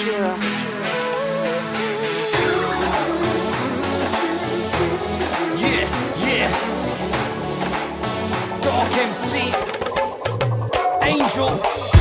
Yeah, yeah. Dark MC, Angel.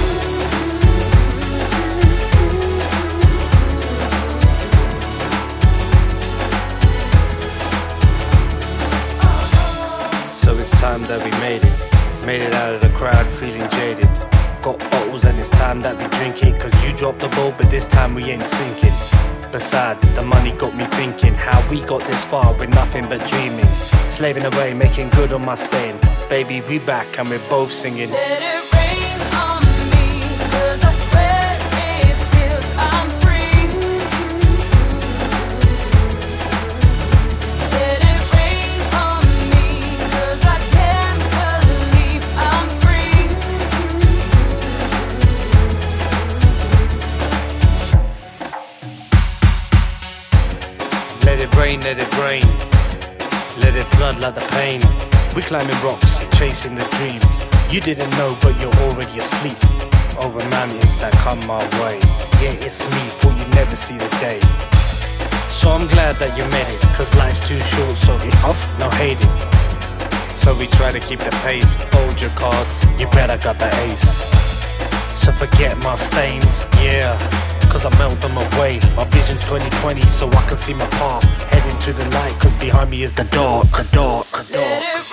So it's time that we made it out of the crowd feeling jaded. Got bottles and it's time that we drink it, cause you dropped the ball but this time we ain't sinking. Besides, the money got me thinking how we got this far with nothing but dreaming. Slaving away, making good on my saying. Baby, we back and we're both singing. Let it rain on me, cause I swear it feels I'm free. Let it rain on me, cause I can't believe I'm free. Let it rain, let it rain. Let it flood like the pain. We climbing rocks, chasing the dream. You didn't know, but you're already asleep. Over mountains that come my way. Yeah, it's me, thought you'd never see the day. So I'm glad that you made it, cause life's too short, so off, no hating. So we try to keep the pace. Hold your cards, you better got the ace. So forget my stains, yeah, cause I melt them away. My vision's 2020, so I can see my path. Heading to the light, cause behind me is the dark, dark, dark. Let it